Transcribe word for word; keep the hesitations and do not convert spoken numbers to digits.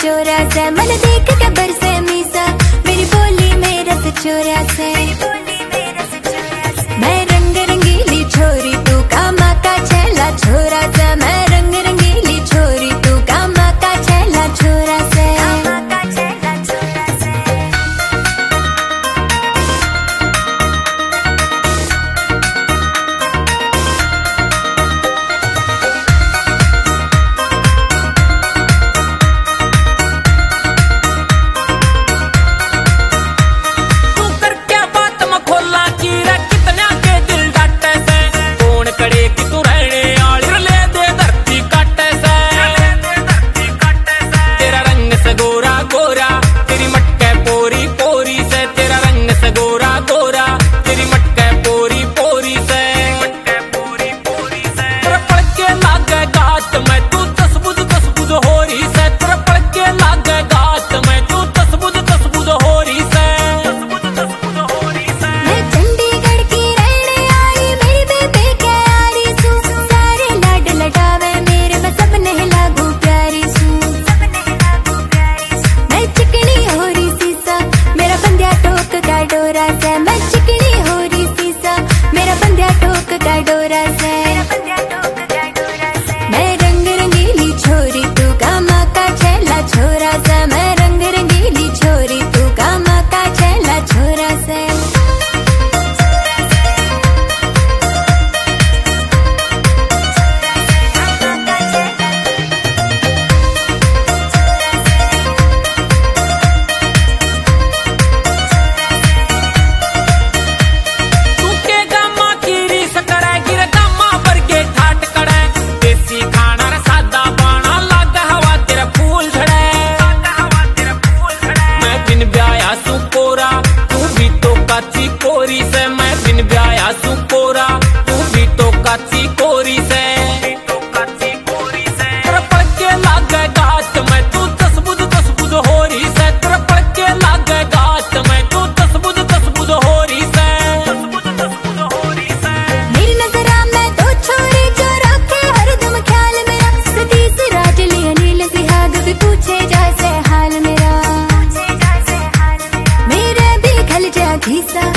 चोरा से, मन देख के बरसे मीसा, मेरी बोली में रस चोरा से। मैं रंग रंगीली छोरी तू कामा का छैला छोरा से, मैं रंग रंगीली छोरी तू कामा का छैला छोरा से। मैं चिकनी हो रही सीसा, मेरा बंध्या टोक का डोरा से। मैं रंग रंगीली छोरी तू कामा का छैला छोरा से, मैं रंग रंगीली छोरी तू कामा का छैला छोरा से। काची कोरी से मैं बिन ब्याया सू कोरा, तू भी तो काची कोरी से। तेरा पड़ के लागे गात मैं तू दस बुझ दस बुझ हो रही से, तेरा पड़ के लागे गात मैं तू दस बुझ दस बुझ हो रही से। मेरी नजरा में दो छोरी जो रखे हरदम ख्याल मेरा, सतीश राज लिया नील सिहाग भी पूछे जैसे हाल मेरा, मेरे भी खल जा घिसा।